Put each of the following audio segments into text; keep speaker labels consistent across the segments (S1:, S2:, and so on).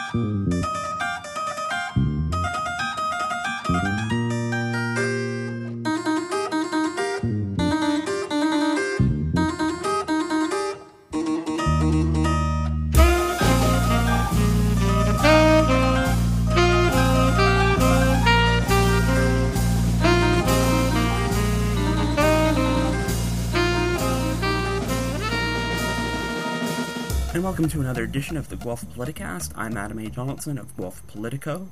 S1: And welcome to another edition of the Guelph Politicast. I'm Adam A. Donaldson of Guelph Politico.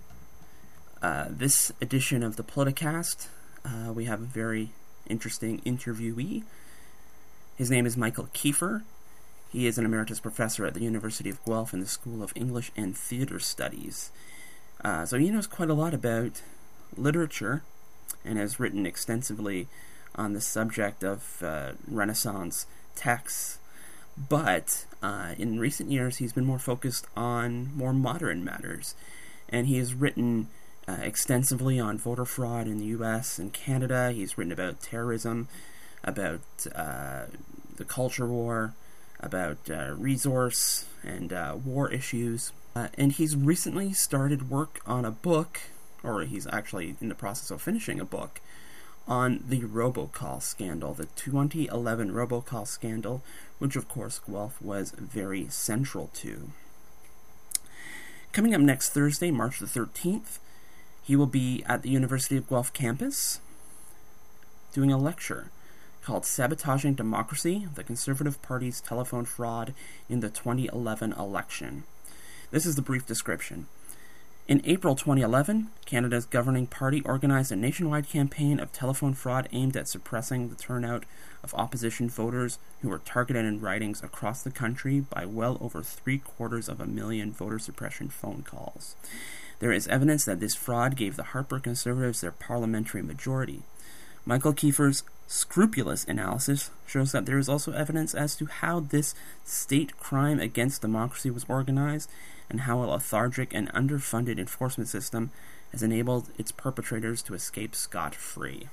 S1: This edition of the Politicast, we have a very interesting interviewee. His name is Michael Kiefer. He is an emeritus professor at the University of Guelph in the School of English and Theatre Studies. So he knows quite a lot about literature and has written extensively on the subject of Renaissance texts. But in recent years, he's been more focused on more modern matters, and he has written extensively on voter fraud in the U.S. and Canada. He's written about terrorism, about the culture war, about resource and war issues. And he's recently started work on a book, or he's actually in the process of finishing a book, on the robocall scandal, the 2011 robocall scandal, which of course Guelph was very central to. Coming up next Thursday, March the 13th, he will be at the University of Guelph campus doing a lecture called Sabotaging Democracy, the Conservative Party's Telephone Fraud in the 2011 Election. This is the brief description. In April 2011, Canada's governing party organized a nationwide campaign of telephone fraud aimed at suppressing the turnout of opposition voters who were targeted in ridings across the country by well over 750,000 voter suppression phone calls. There is evidence that this fraud gave the Harper Conservatives their parliamentary majority. Michael Kiefer's scrupulous analysis shows that there is also evidence as to how this state crime against democracy was organized and how a lethargic and underfunded enforcement system has enabled its perpetrators to escape scot-free.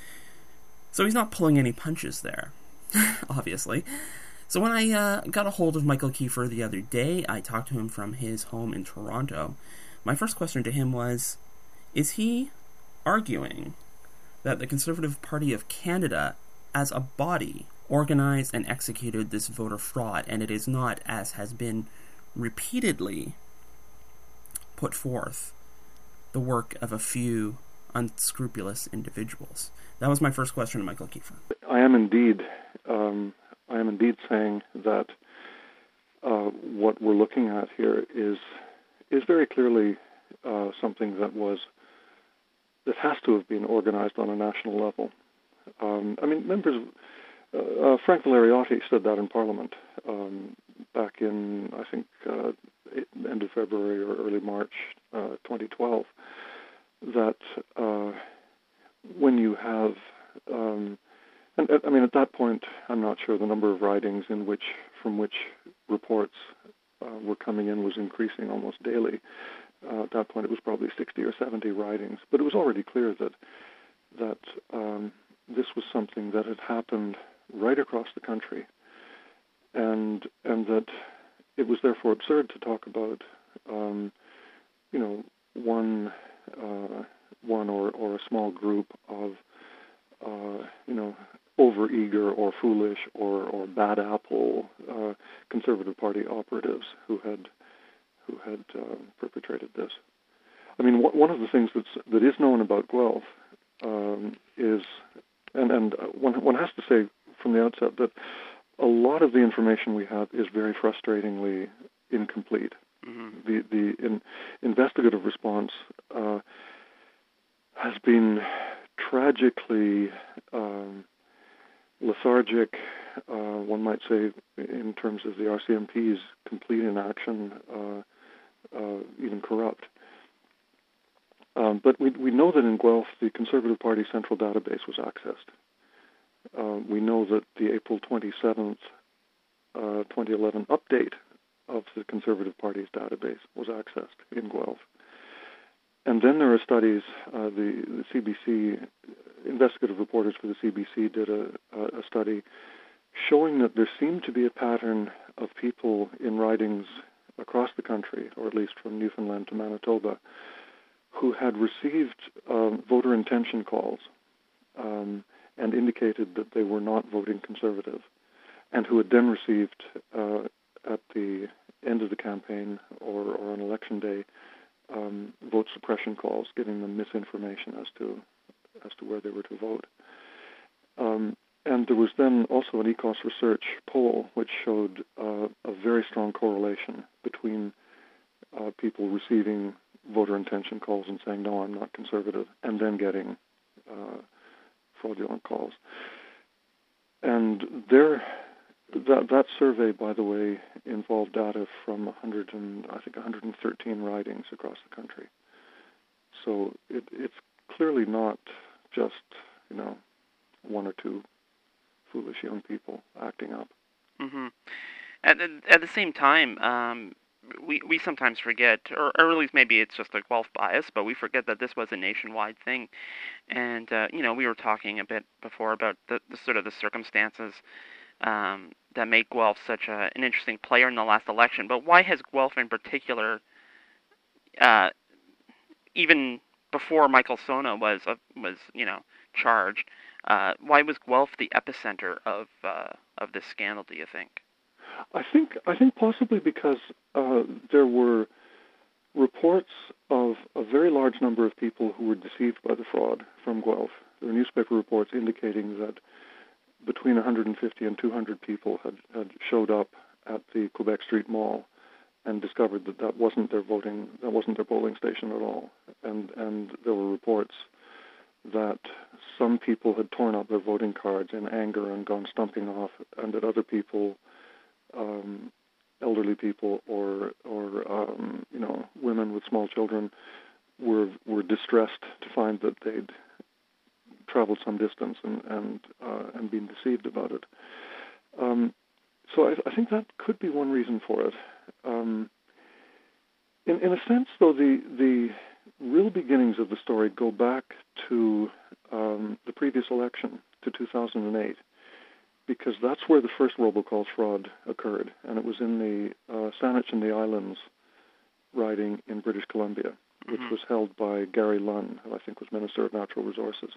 S1: So he's not pulling any punches there, obviously. So when I got a hold of Michael Kiefer the other day, I talked to him from his home in Toronto. My first question to him was, is he arguing that the Conservative Party of Canada, as a body, organized and executed this voter fraud, and it is not, as has been repeatedly put forth, the work of a few unscrupulous individuals? That was my first question to Michael Kiefer.
S2: I am indeed saying that what we're looking at here is very clearly something that has to have been organized on a national level. Members of Frank Valerioti said that in Parliament back in, I think, end of February or early March 2012, that when you have, at that point, I'm not sure the number of ridings from which reports were coming in was increasing almost daily. At that point, it was probably 60 or 70 ridings, but it was already clear that this was something that had happened right across the country, and that it was therefore absurd to talk about, one or a small group of, overeager or foolish or bad apple Conservative Party operatives who had perpetrated this. One of the things that is known about Guelph is, and one has to say from the outset that a lot of the information we have is very frustratingly incomplete. Mm-hmm. The investigative response has been tragically lethargic, one might say, in terms of the RCMP's complete inaction, even corrupt. But we know that in Guelph, the Conservative Party central database was accessed. We know that the April 27th, 2011 update of the Conservative Party's database was accessed in Guelph. And then there are studies, the CBC, investigative reporters for the CBC did a study showing that there seemed to be a pattern of people in ridings across the country, or at least from Newfoundland to Manitoba, who had received voter intention calls and indicated that they were not voting Conservative, and who had then received at the end of the campaign or on election day vote suppression calls, giving them misinformation as to where they were to vote. And there was then also an ECOS Research poll which showed a very strong correlation between people receiving voter intention calls and saying, no, I'm not Conservative, and then getting fraudulent calls. And that survey, by the way, involved data from 113 ridings across the country. So it's clearly not just, one or two foolish young people acting up.
S1: Mm-hmm. At the same time, we sometimes forget, or at least maybe it's just a Guelph bias, but we forget that this was a nationwide thing. And, we were talking a bit before about the sort of the circumstances that make Guelph such an interesting player in the last election. But why has Guelph in particular, even before Michael Sona was charged, why was Guelph the epicenter of this scandal, do you think?
S2: I think possibly because there were reports of a very large number of people who were deceived by the fraud from Guelph. There were newspaper reports indicating that between 150 and 200 people had showed up at the Quebec Street Mall and discovered that wasn't their polling station at all. And there were reports that some people had torn up their voting cards in anger and gone stumping off, and that other people, elderly people or women with small children, were distressed to find that they'd traveled some distance and been deceived about it. So I think that could be one reason for it. In a sense, though, the real beginnings of the story go back to the previous election, to 2008, because that's where the first robocalls fraud occurred, and it was in the Saanich and the Islands riding in British Columbia, which was held by Gary Lunn, who I think was Minister of Natural Resources.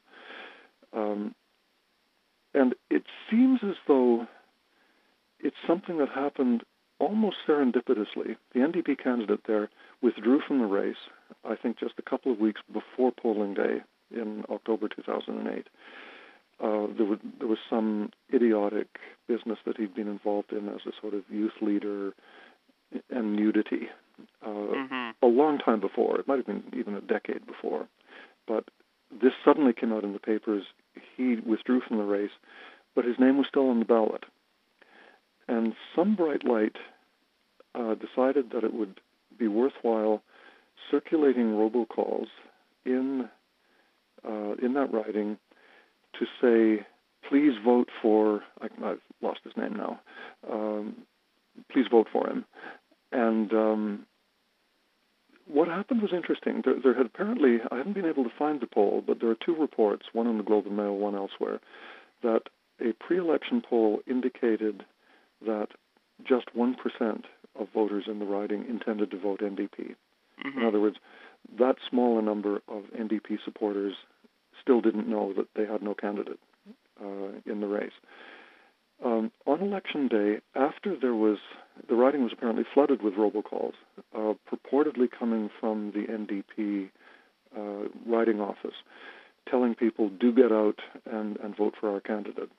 S2: And it seems as though it's something that happened almost serendipitously. The NDP candidate there withdrew from the race, I think just a couple of weeks before polling day in October 2008. There was some idiotic business that he'd been involved in as a sort of youth leader and nudity a long time before. It might have been even a decade before. But this suddenly came out in the papers. He withdrew from the race, but his name was still on the ballot. And some bright light decided that it would be worthwhile circulating robocalls in that riding to say, please vote for, I've lost his name now, please vote for him. And what happened was interesting. There had apparently, I haven't been able to find the poll, but there are two reports, one in the Globe and Mail, one elsewhere, that a pre-election poll indicated that just 1% of voters in the riding intended to vote NDP. In other words, that small a number of NDP supporters still didn't know that they had no candidate in the race. On election day, after the riding was apparently flooded with robocalls, purportedly coming from the NDP riding office, telling people, do get out and vote for our candidate.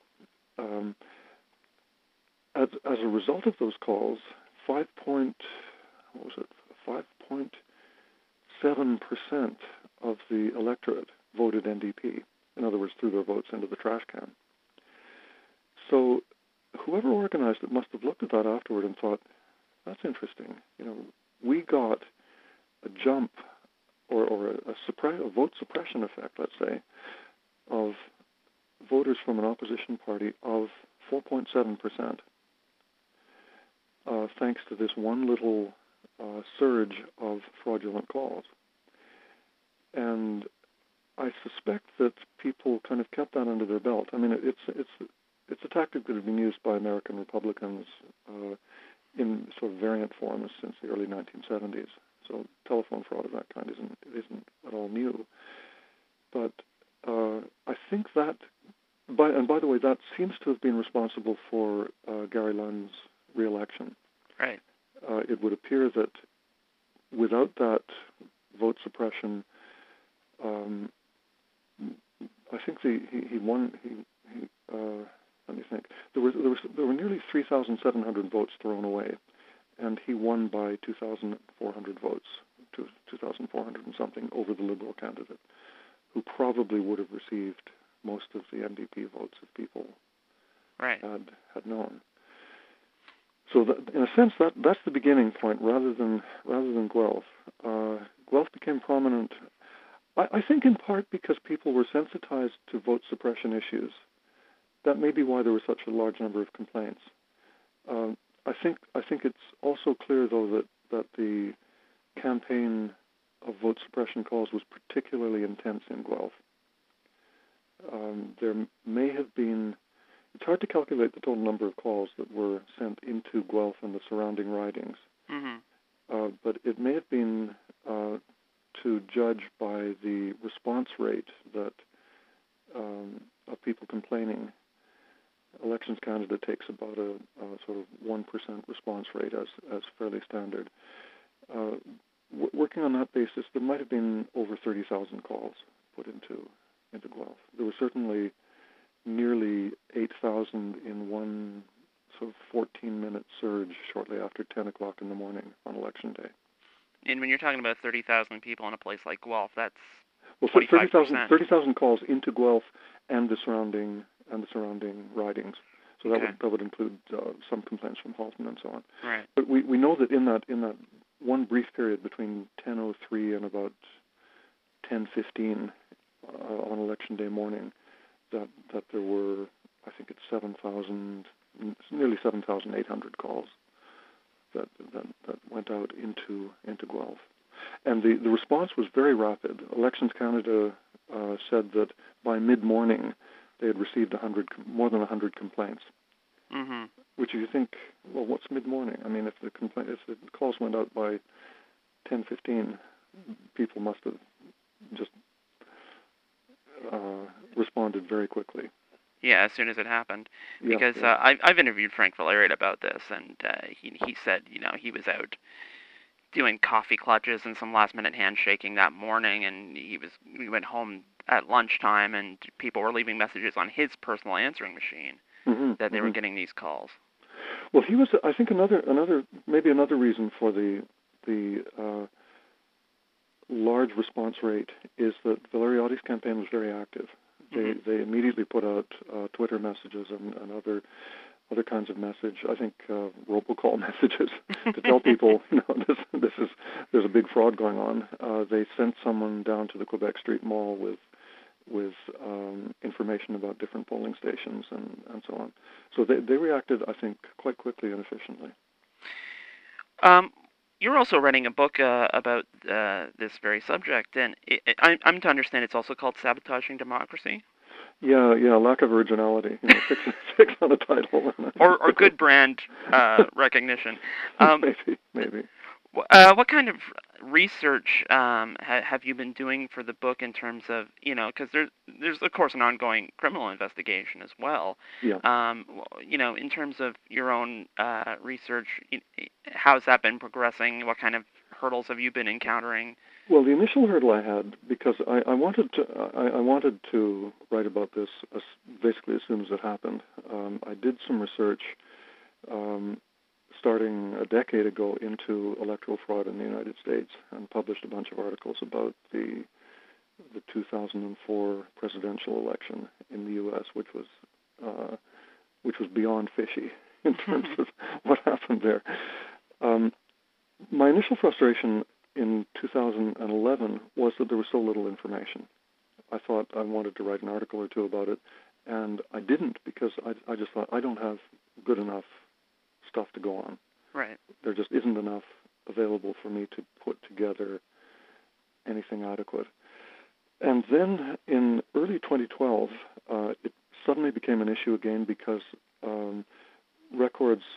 S2: As a result of those calls, 5.7% of the electorate voted NDP. In other words, threw their votes into the trash can. So whoever organized it must have looked at that afterward and thought, that's interesting. We got a jump or a vote suppression effect, let's say, of voters from an opposition party of 4.7%, thanks to this one little surge of fraudulent calls. And I suspect that people kind of kept that under their belt. I mean, it's a tactic that has been used by American Republicans in sort of variant forms since the early 1970s. So telephone fraud of that kind isn't at all new. But I think that, by the way, that seems to have been responsible for Gary Lunn's re-election.
S1: Right.
S2: It would appear that without that vote suppression, I think he won. Let me think. There were nearly 3,700 votes thrown away, and he won by 2,400 votes, 2,400 and something over the Liberal candidate, who probably would have received most of the NDP votes if people had known. So in a sense, that's the beginning point, rather than Guelph. Guelph became prominent, I think, in part because people were sensitized to vote suppression issues. That may be why there was such a large number of complaints. I think it's also clear, though, that the campaign of vote suppression calls was particularly intense in Guelph. There may have been. It's hard to calculate the total number of calls that were sent into Guelph and the surrounding ridings, but it may have been, to judge by the response rate that of people complaining. Elections Canada takes about a sort of 1% response rate as fairly standard. Working on that basis, there might have been over 30,000 calls put into Guelph. There were certainly nearly 8,000 in one sort of 14-minute surge shortly after 10 o'clock in the morning on Election Day.
S1: And when you're talking about 30,000 people in a place like Guelph, that's
S2: 25%. 30,000 calls into Guelph and the surrounding ridings. So that would include some complaints from Halton and so on.
S1: Right.
S2: But we know that in that one brief period between 10:03 and about 10:15 on Election Day morning, that there were, I think it's nearly 7,800 calls that went out into Guelph. And the response was very rapid. Elections Canada said that by mid-morning they had received more than 100 complaints.
S1: Mm-hmm.
S2: Which, if you think, well, what's mid-morning? I mean, if the calls went out by 10:15, people must have just responded very quickly.
S1: Yeah, as soon as it happened.
S2: Yeah,
S1: because I've interviewed Frank Valerian about this, and he said, he was out doing coffee clutches and some last-minute handshaking that morning, and we went home at lunchtime, and people were leaving messages on his personal answering machine that they were getting these calls.
S2: Well, he was, I think, another reason for the large response rate is that Valeriotti's campaign was very active. They immediately put out Twitter messages and other kinds of message. I think robocall messages to tell people, there's a big fraud going on. They sent someone down to the Quebec Street Mall with information about different polling stations and so on. So they reacted, I think, quite quickly and efficiently.
S1: You're also writing a book about this very subject, and I'm to understand it's also called Sabotaging Democracy?
S2: Yeah, lack of originality. Fix on a title.
S1: or good brand recognition.
S2: Maybe.
S1: What kind of research have you been doing for the book in terms of, because there's of course an ongoing criminal investigation as well.
S2: Yeah.
S1: In terms of your own research, how's that been progressing? What kind of hurdles have you been encountering?
S2: Well, the initial hurdle I had, because I wanted to write about this basically as soon as it happened. I did some research starting a decade ago into electoral fraud in the United States and published a bunch of articles about the 2004 presidential election in the U.S., which was beyond fishy in terms of what happened there. My initial frustration in 2011 was that there was so little information. I thought I wanted to write an article or two about it, and I didn't because I just thought I don't have good enough stuff to go on.
S1: Right.
S2: There just isn't enough available for me to put together anything adequate. And then in early 2012, it suddenly became an issue again because records,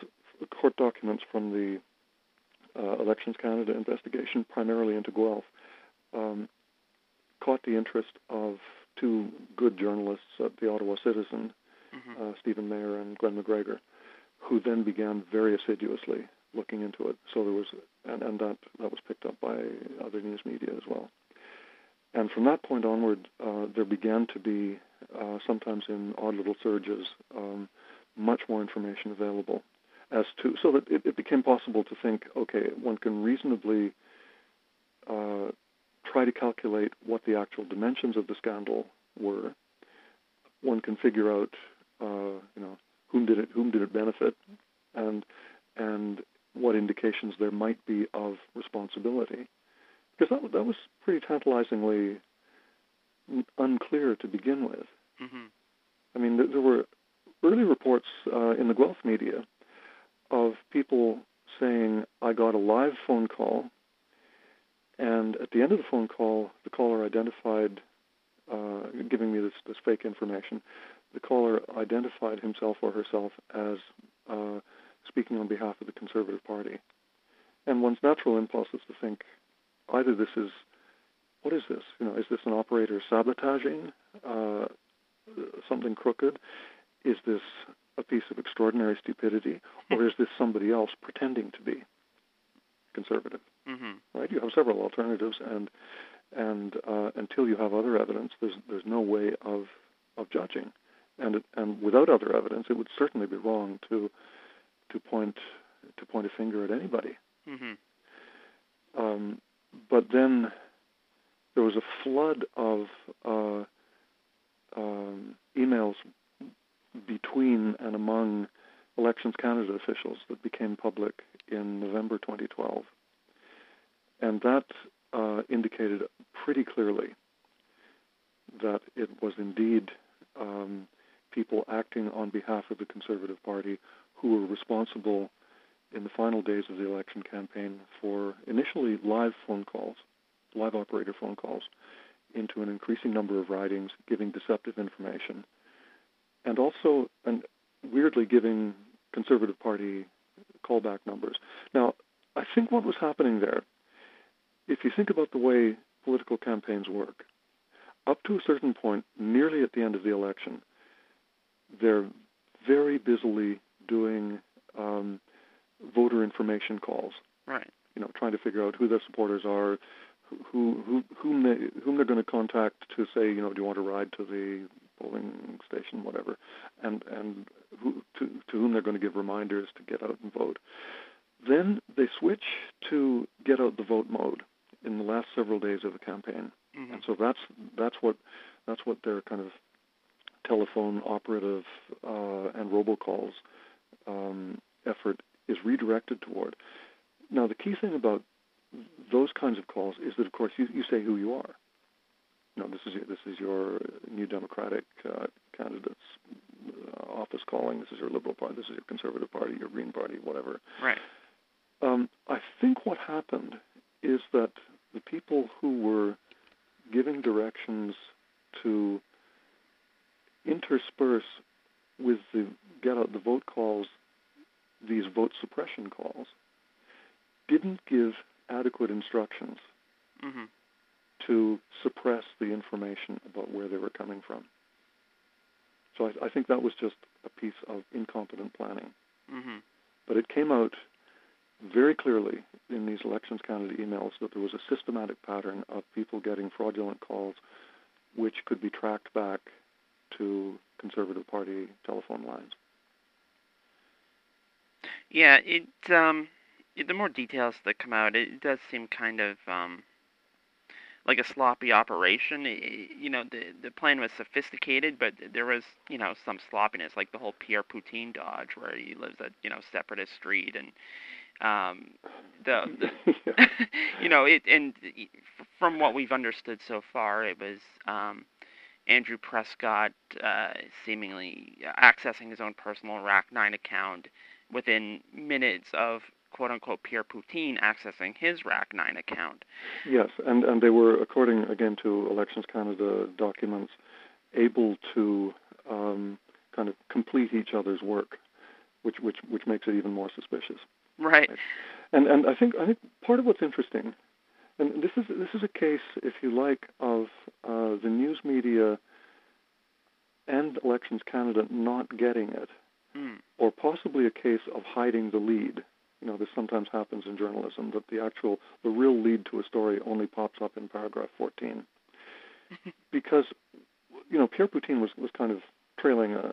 S2: court documents from the Elections Canada investigation, primarily into Guelph, caught the interest of two good journalists at the Ottawa Citizen, Stephen Mayer and Glenn McGregor, who then began very assiduously looking into it. So there was, and that was picked up by other news media as well. And from that point onward, there began to be, sometimes in odd little surges, much more information available as to, so that it became possible to think, okay, one can reasonably try to calculate what the actual dimensions of the scandal were. One can figure out, whom did it benefit, and what indications there might be of responsibility, because that was pretty tantalizingly unclear to begin with.
S1: Mm-hmm.
S2: I mean, there were early reports in the Guelph media of people saying, I got a live phone call, and at the end of the phone call, the caller identified, giving me this fake information, the caller identified himself or herself as speaking on behalf of the Conservative Party. And one's natural impulse is to think, either this is, what is this? Is this an operator sabotaging something crooked? Is this a piece of extraordinary stupidity, or is this somebody else pretending to be conservative? Mm-hmm. Right? You have several alternatives, and until you have other evidence, there's no way of judging. And without other evidence, it would certainly be wrong to point a finger at anybody. Mm-hmm. But then there was a flood of emails between and among Elections Canada officials that became public in November 2012. And that indicated pretty clearly that it was indeed people acting on behalf of the Conservative Party who were responsible in the final days of the election campaign for initially live operator phone calls, into an increasing number of ridings, giving deceptive information, and also, weirdly, giving Conservative Party callback numbers. Now, I think what was happening there, if you think about the way political campaigns work, up to a certain point, nearly at the end of the election, they're very busily doing voter information calls.
S1: Right.
S2: Trying to figure out who their supporters are, whom they're going to contact to say, do you want to ride to the polling station, whatever, and to whom they're going to give reminders to get out and vote. Then they switch to get out the vote mode in the last several days of the campaign, and so that's what their kind of telephone operative and robocalls effort is redirected toward. Now, the key thing about those kinds of calls is that, of course, you say who you are. This is your New Democratic candidate's office calling. This is your Liberal Party. This is your Conservative Party, your Green Party, whatever.
S1: Right.
S2: I think what happened is that the people who were giving directions to intersperse with the get out the vote calls, these vote suppression calls, didn't give adequate instructions to suppress the information about where they were coming from. So I think that was just a piece of incompetent planning. But it came out very clearly in these Elections Canada emails that there was a systematic pattern of people getting fraudulent calls which could be tracked back to Conservative Party telephone lines.
S1: Yeah, the more details that come out, it does seem kind of like a sloppy operation. The plan was sophisticated, but there was, some sloppiness, like the whole Pierre Poutine dodge, where he lives at, Separatist Street, and from what we've understood so far, it was Andrew Prescott seemingly accessing his own personal Rack9 account within minutes of quote-unquote Pierre Poutine accessing his Rack9 account.
S2: Yes, and they were, according, again, to Elections Canada documents, able to kind of complete each other's work. which makes it even more suspicious.
S1: Right.
S2: And I think part of what's interesting, and this is a case, if you like, of the news media and Elections Canada not getting it, or possibly a case of hiding the lead. This sometimes happens in journalism, that the real lead to a story only pops up in paragraph 14. Because, Pierre Poutine was kind of trailing a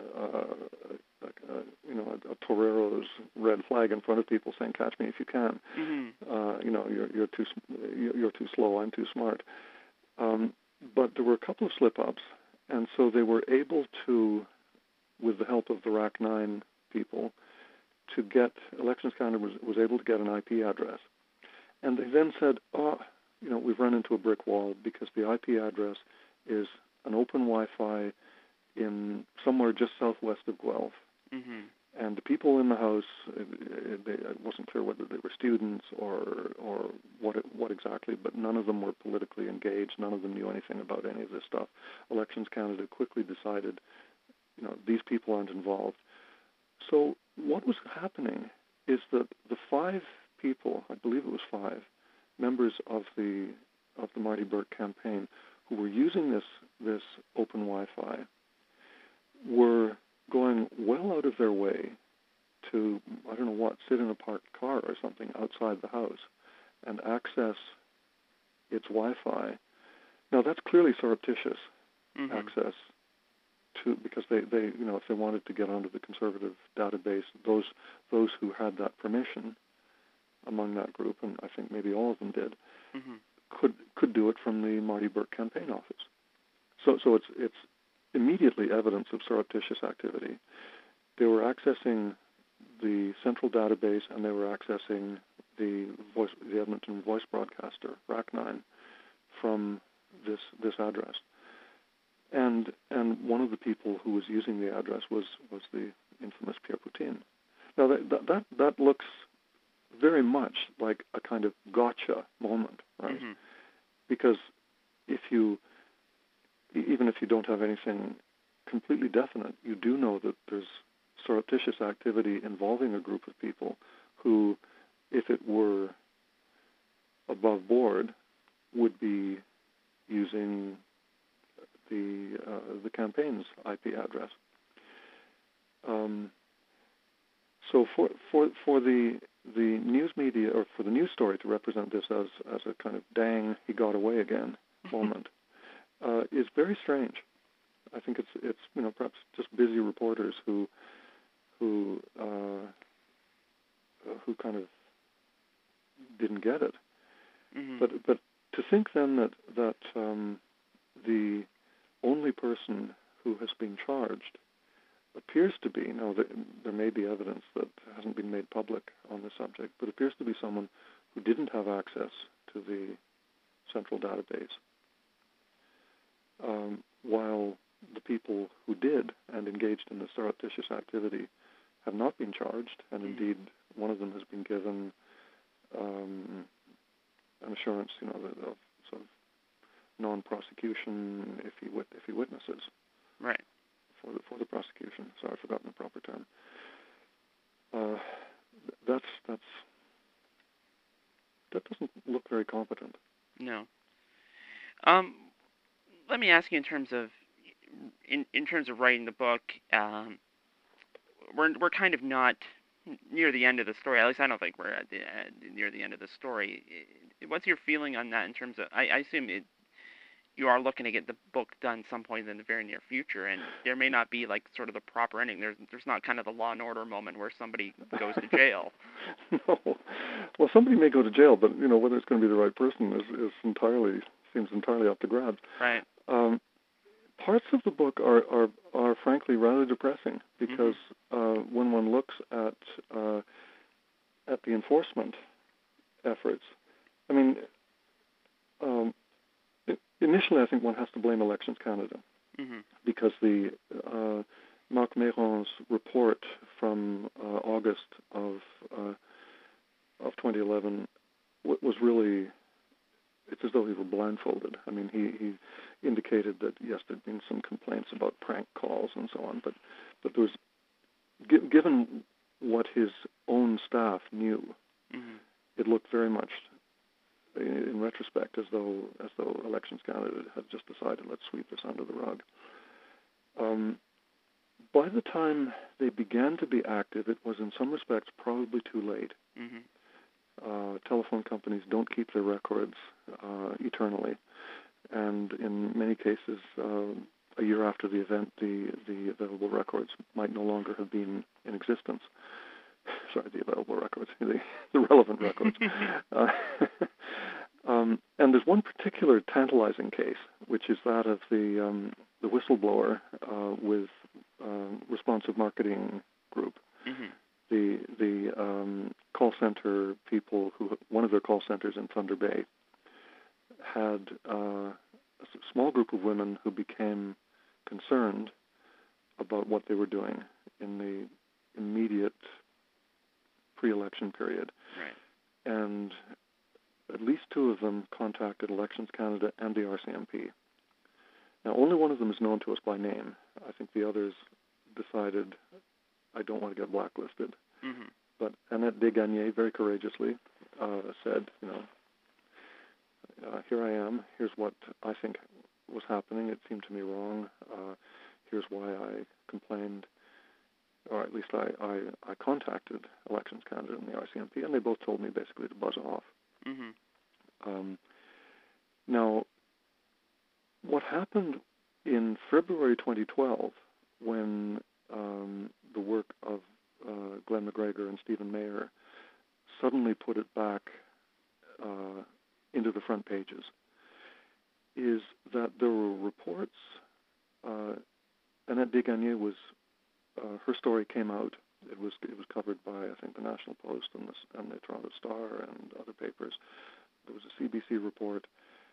S2: torero's red flag in front of people, saying, "Catch me if you can." You're too slow. I'm too smart. But there were a couple of slip-ups, and so they were able to, with the help of the RAC9 people, to get Elections Canada was able to get an IP address, and they then said, we've run into a brick wall because the IP address is an open Wi-Fi in somewhere just southwest of Guelph. And the people in the house, it wasn't clear whether they were students or what exactly, but none of them were politically engaged. None of them knew anything about any of this stuff. Elections Canada quickly decided, these people aren't involved. So what was happening is that the 5 people, I believe it was 5, members of the Marty Burke campaign who were using this open Wi-Fi were going well out of their way to, sit in a parked car or something outside the house and access its Wi-Fi. Now, that's clearly surreptitious access because they if they wanted to get onto the Conservative database, those who had that permission among that group, and I think maybe all of them did, could do it from the Marty Burke campaign office. So it's immediately evidence of surreptitious activity. They were accessing the central database, and they were accessing the Edmonton voice broadcaster, RAC9, from this address. And one of the people who was using the address was the infamous Pierre Poutine. Now that looks very much like a kind of gotcha moment, right? Because even if you don't have anything completely definite, you do know that there's surreptitious activity involving a group of people who, if it were above board, would be using the campaign's IP address. So for the news media, or for the news story to represent this as a kind of "dang, he got away again" moment is very strange. I think it's perhaps just busy reporters who kind of didn't get it. But to think then that the only person who has been charged appears to be, there may be evidence that hasn't been made public on the subject, but appears to be someone who didn't have access to the central database, while the people who did and engaged in the surreptitious activity have not been charged, and indeed one of them has been given an assurance, of sort of non-prosecution if he witnesses.
S1: Right.
S2: For the prosecution. Sorry, I've forgotten the proper term. That doesn't look very competent.
S1: No. Let me ask you, in terms of writing the book, we're kind of not near the end of the story. At least I don't think we're near the end of the story. What's your feeling on that in terms of? I assume you are looking to get the book done some point in the very near future, and there may not be like sort of the proper ending. There's not kind of the Law and Order moment where somebody goes to jail.
S2: No. Well, somebody may go to jail, but whether it's going to be the right person seems entirely up to grabs.
S1: Right.
S2: Parts of the book are frankly rather depressing because when one looks at the enforcement efforts, I mean, initially I think one has to blame Elections Canada because the Marc Mayron's report from August of 2011 was really. It's as though he were blindfolded. I mean, he indicated that, yes, there'd been some complaints about prank calls and so on, but there was, given what his own staff knew.
S1: Mm-hmm.
S2: It looked very much, in retrospect, as though Elections Canada had just decided, let's sweep this under the rug. By the time they began to be active, it was in some respects probably too late.
S1: Mm-hmm.
S2: Telephone companies don't keep their records eternally, and in many cases, a year after the event, the available records might no longer have been in existence. Sorry, the available records, the relevant records. And there's one particular tantalizing case, which is that of the whistleblower with Responsive Marketing Group.
S1: Mm-hmm.
S2: The call center people one of their call centers in Thunder Bay had a small group of women who became concerned about what they were doing in the immediate pre-election period.
S1: Right.
S2: And at least two of them contacted Elections Canada and the RCMP. Now, only one of them is known to us by name. I think the others decided, I don't want to get blacklisted.
S1: Mm-hmm.
S2: But Annette Desgagnés very courageously said, here I am. Here's what I think was happening. It seemed to me wrong. Here's why I complained, or at least I contacted Elections Canada and the RCMP, and they both told me basically to buzz off.
S1: Mm-hmm.
S2: Now, what happened in February 2012, when the work of Glenn McGregor and Stephen Mayer suddenly put it back into the front pages, is that there were reports. Annette Desgagnés was her story came out. It was covered by, I think, the National Post and the Toronto Star and other papers. There was a CBC report,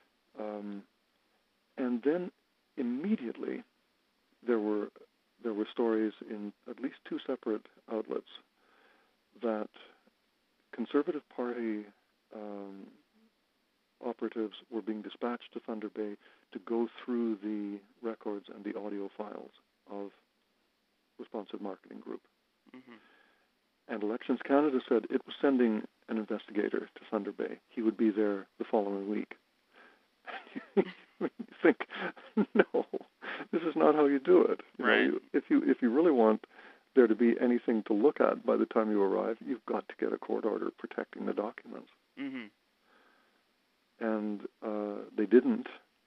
S2: and then immediately there were stories in at least two separate outlets that Conservative Party operatives were being dispatched to Thunder Bay to go through the records and the audio files of Responsive Marketing Group. Mm-hmm. And Elections Canada said it was sending an investigator to Thunder Bay. He would be there the following week. You think, no, this is not how you do it.
S1: Right.
S2: If you really want there to be anything to look at by the time you arrive, you've got to get a court order protecting the documents.
S1: Mm-hmm.
S2: And they didn't.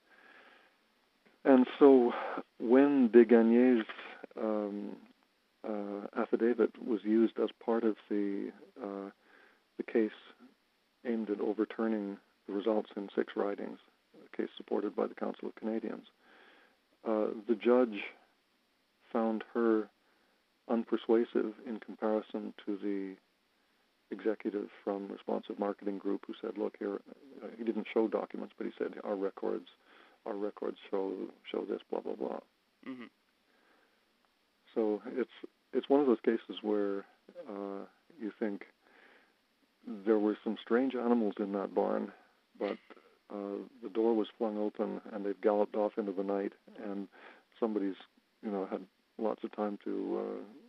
S2: And so when Desgagnés' affidavit was used as part of the case aimed at overturning the results in 6 ridings, a case supported by the Council of Canadians, the judge found her unpersuasive in comparison to the executive from Responsive Marketing Group who said, look here, he didn't show documents, but he said our records show this, blah, blah, blah.
S1: Mm-hmm.
S2: So it's one of those cases where you think there were some strange animals in that barn, but the door was flung open and they've galloped off into the night, and somebody's had lots of time to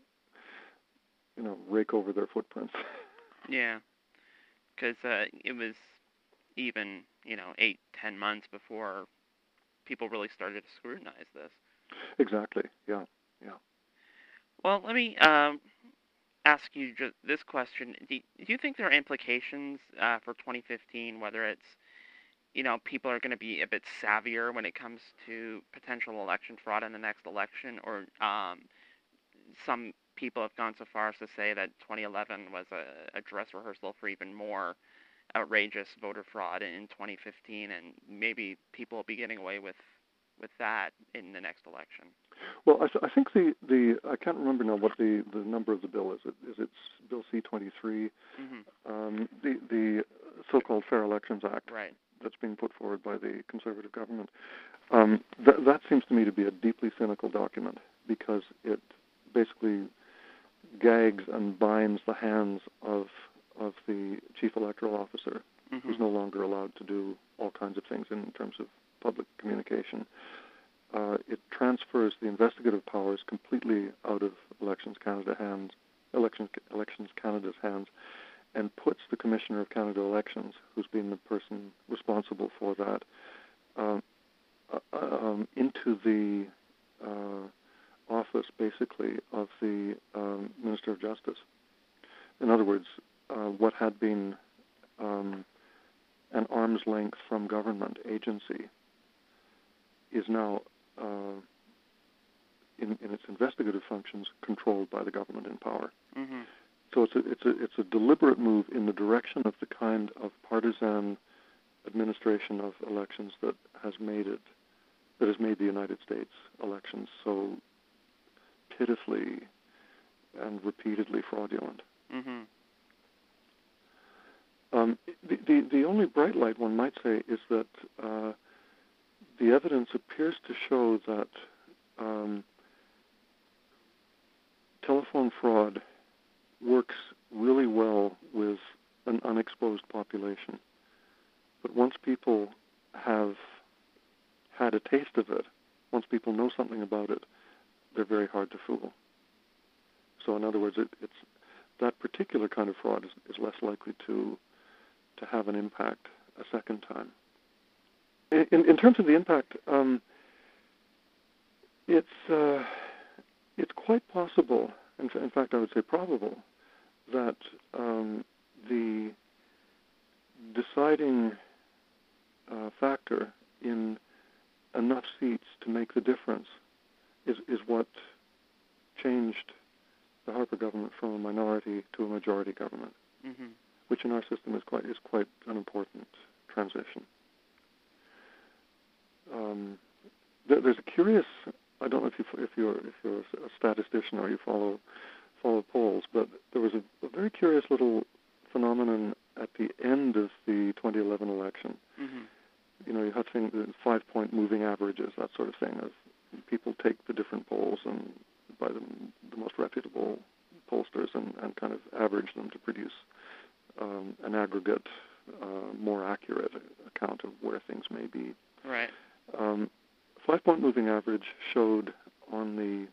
S2: rake over their footprints.
S1: Yeah, because it was even 8-10 months before people really started to scrutinize this.
S2: Exactly. Yeah.
S1: Well, let me ask you just this question: do you think there are implications for 2015, whether it's people are going to be a bit savvier when it comes to potential election fraud in the next election, or some people have gone so far as to say that 2011 was a dress rehearsal for even more outrageous voter fraud in 2015, and maybe people will be getting away with that in the next election?
S2: Well, I think the I can't remember now what the number of the bill is. Is it Bill C-23,
S1: mm-hmm.
S2: The so-called Fair Elections Act,
S1: right,
S2: that's being put forward by the Conservative government. That seems to me to be a deeply cynical document, because it basically gags and binds the hands of the chief electoral officer,
S1: mm-hmm.
S2: who's no longer allowed to do all kinds of things in terms of public communication. It transfers the investigative powers completely out of Elections Canada person responsible for that into the office, basically, of the Minister of Justice. In other words, what had been an arm's length from government agency is now, in its investigative functions, controlled by the government in power.
S1: Mm-hmm.
S2: So it's a deliberate move in the direction of the kind of partisan administration of elections that has made the United States elections so pitifully and repeatedly fraudulent.
S1: Mm-hmm.
S2: The only bright light, one might say, is that the evidence appears to show that telephone fraud works really well with an unexposed population. But once people have had a taste of it, once people know something about it, they're very hard to fool. So in other words, it's that particular kind of fraud is less likely to have an impact a second time. In terms of the impact, it's quite possible, in fact I would say probable, that the deciding factor in enough seats to make the difference is what changed the Harper government from a minority to a majority government,
S1: Mm-hmm.
S2: which in our system is quite an important transition. There's a curious, I don't know if you're a statistician or you follow polls, but there was a very curious little phenomenon at the end of the 2011 election.
S1: Mm-hmm.
S2: You know, you have things, 5-point moving averages, that sort of thing. Of people take the different polls and by the most reputable pollsters and kind of average them to produce an aggregate, more accurate account of where things may be.
S1: Right.
S2: 5-point moving average showed on the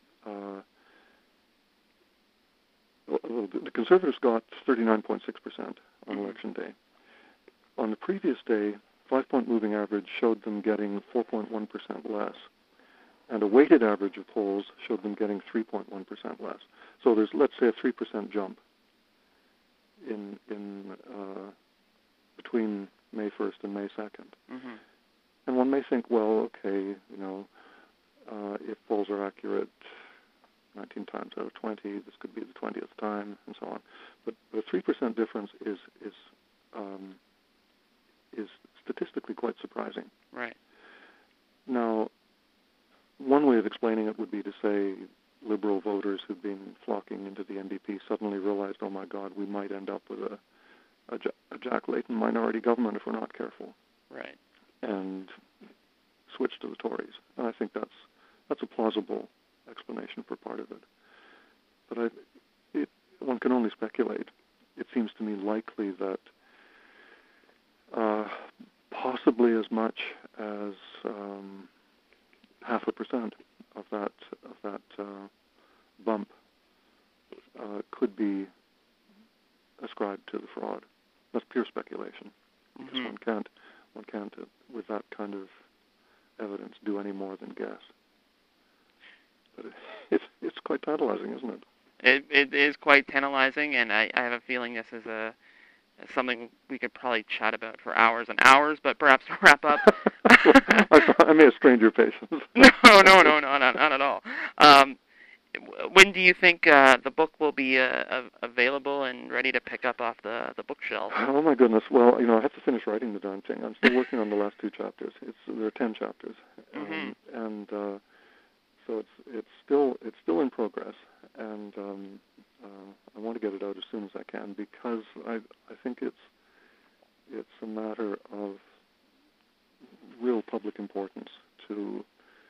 S2: Conservatives got 39.6% on election day. On the previous day, 5-point moving average showed them getting 4.1% less, and a weighted average of polls showed them getting 3.1% less. So there's, let's say, a 3% jump in between May 1st and May 2nd.
S1: Mm-hmm.
S2: And one may think, well, okay, you know, if polls are accurate 19 times out of 20, this could be the 20th time, and so on. But the 3% difference is statistically quite surprising.
S1: Right.
S2: Now, one way of explaining it would be to say liberal voters who've been flocking into the NDP suddenly realized, oh my God, we might end up with a Jack Layton minority government if we're not careful.
S1: Right.
S2: And switch to the Tories. And I think that's a plausible explanation for part of it. But one can only speculate. It seems to me likely that possibly as much as 0.5% of that bump could be ascribed to the fraud. That's pure speculation. Because
S1: Mm-hmm.
S2: one can't, with that kind of evidence, do any more than guess. But it's quite tantalizing, isn't it?
S1: It is quite tantalizing, and I have a feeling this is something we could probably chat about for hours and hours, but perhaps to wrap up.
S2: I may have strained your patience.
S1: No, not at all. When do you think the book will be available and ready to pick up off the bookshelf?
S2: Oh my goodness! Well, I have to finish writing the darn thing. I'm still working on the last 2 chapters. There are 10 chapters,
S1: Mm-hmm.
S2: and so it's still in progress, and I want to get it out as soon as I can because I think it's a matter of real public importance to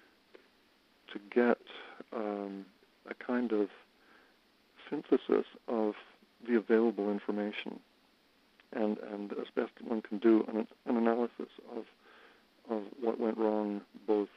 S2: get a kind of synthesis of the available information, and as best one can do, an analysis of what went wrong, both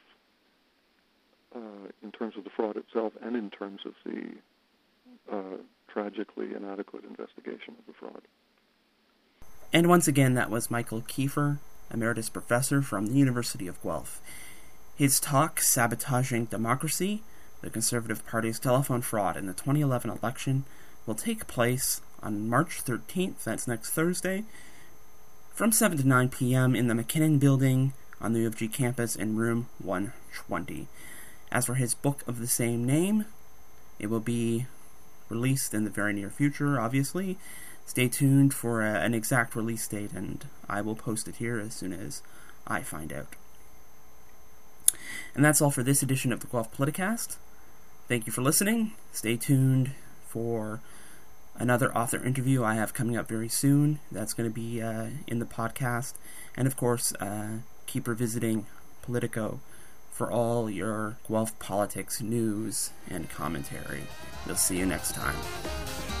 S2: in terms of the fraud itself and in terms of the tragically inadequate investigation of the fraud.
S1: And once again, that was Michael Kiefer, Emeritus Professor from the University of Guelph. His talk, Sabotaging Democracy, the Conservative Party's Telephone Fraud in the 2011 Election, will take place on March 13th, that's next Thursday, from 7 to 9 p.m. in the McKinnon Building on the U of G campus in room 120. As for his book of the same name, it will be released in the very near future, obviously. Stay tuned for an exact release date, and I will post it here as soon as I find out. And that's all for this edition of the Guelph Politicast. Thank you for listening. Stay tuned for another author interview I have coming up very soon. That's going to be in the podcast. And of course, keep revisiting Politico for all your Guelph politics news and commentary. We'll see you next time.